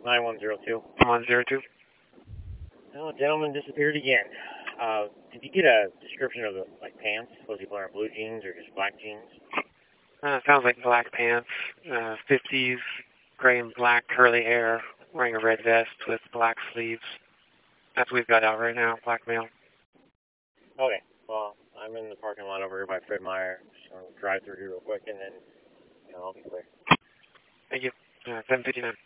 9102. 102. Oh, gentleman disappeared again. Did you get a description of the pants? Was he wearing blue jeans or just black jeans? Sounds like black pants, 50s, gray and black curly hair, wearing a red vest with black sleeves. That's what we've got out right now, black male. Okay, well, I'm in the parking lot over here by Fred Meyer. Just going to drive through here real quick and then I'll be clear. Thank you. 759.